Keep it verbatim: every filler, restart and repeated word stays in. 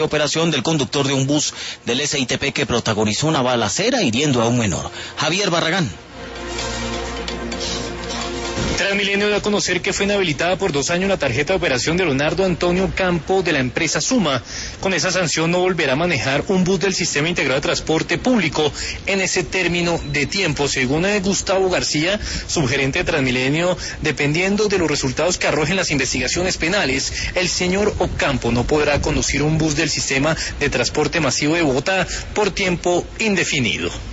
Operación del conductor de un bus del S I T P que protagonizó una balacera hiriendo a un menor. Javier Barragán. Transmilenio dio a conocer que fue inhabilitada por dos años la tarjeta de operación de Leonardo Antonio Campo de la empresa Suma. Con esa sanción no volverá a manejar un bus del Sistema Integrado de Transporte Público en ese término de tiempo. Según Gustavo García, subgerente de Transmilenio, dependiendo de los resultados que arrojen las investigaciones penales, el señor Ocampo no podrá conducir un bus del Sistema de Transporte Masivo de Bogotá por tiempo indefinido.